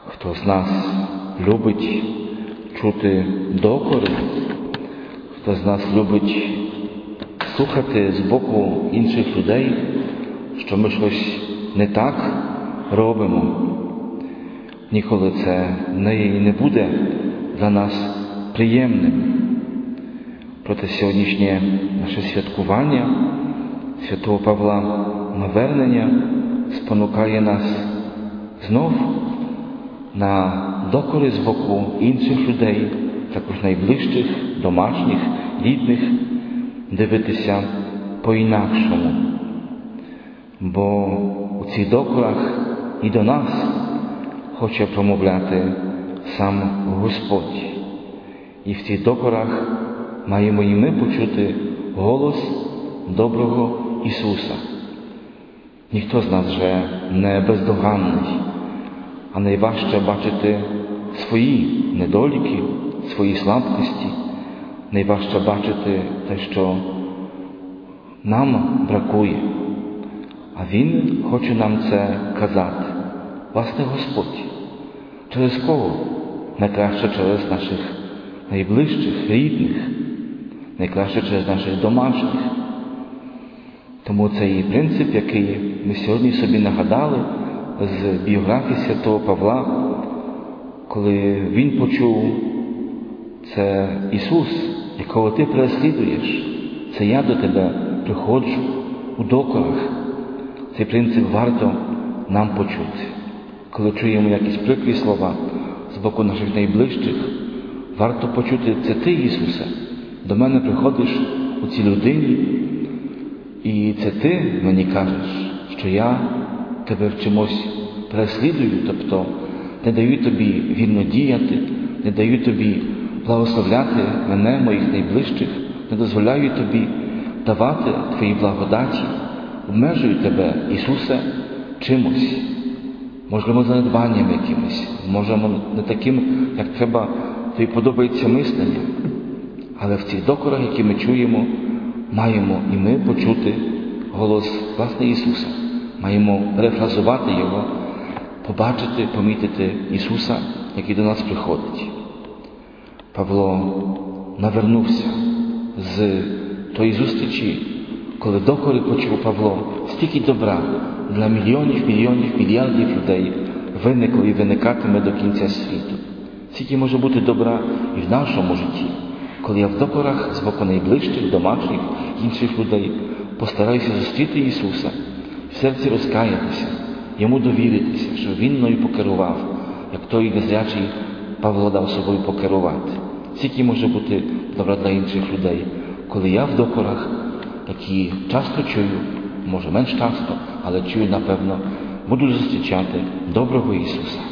Хто з нас любить чути докори, хто з нас любить слухати з боку інших людей, що ми щось не так робимо. Ніколи це не буде для нас приємним. Проте сьогоднішнє наше святкування святого Павла навернення спонукає нас знов на докори з боку інших людей, також найближчих, домашніх, рідних, дивитися по-інакшому. Бо у цих докорах і до нас хоче промовляти сам Господь. І в цих докорах маємо і ми почути голос доброго Ісуса. Ніхто з нас вже не бездоганний, а найважче бачити свої недоліки, свої слабкості, найважче бачити те, що нам бракує. А Він хоче нам це казати. Власне, Господь. Через кого? Найкраще через наших найближчих, рідних, найкраще через наших домашніх. Тому цей принцип, який ми сьогодні собі нагадали з біографії святого Павла, коли він почув, це Ісус, якого ти переслідуєш, це я до тебе приходжу у докорах. Цей принцип варто нам почути. Коли чуємо якісь прикрі слова з боку наших найближчих, варто почути, це ти, Ісусе, до мене приходиш у цій людині, і це ти мені кажеш, що я тебе в чомусь переслідую, тобто не даю тобі вільно діяти, не даю тобі благословляти мене, моїх найближчих, не дозволяю тобі давати твої благодаті, обмежую тебе, Ісусе, чимось, можливо, занедбанням якимось, можемо не таким, як треба, тобі подобається мислення. Але в цих докорах, які ми чуємо, маємо і ми почути голос власне Ісуса. Маємо перефразувати Його, побачити, помітити Ісуса, який до нас приходить. Павло навернувся з тої зустрічі, коли докори почув Павло, стільки добра для мільйонів, мільярдів людей виникло і виникатиме до кінця світу. Стільки може бути добра і в нашому житті, коли я в докорах з боку найближчих, домашніх, інших людей постараюся зустріти Ісуса, в серці розкаятися, Йому довіритися, що Він мною покерував, як той незрячий Павло дав собою покерувати. Стільки може бути добра для інших людей, коли я в докорах, які часто чую, може менш часто, але чую, напевно, буду зустрічати доброго Ісуса.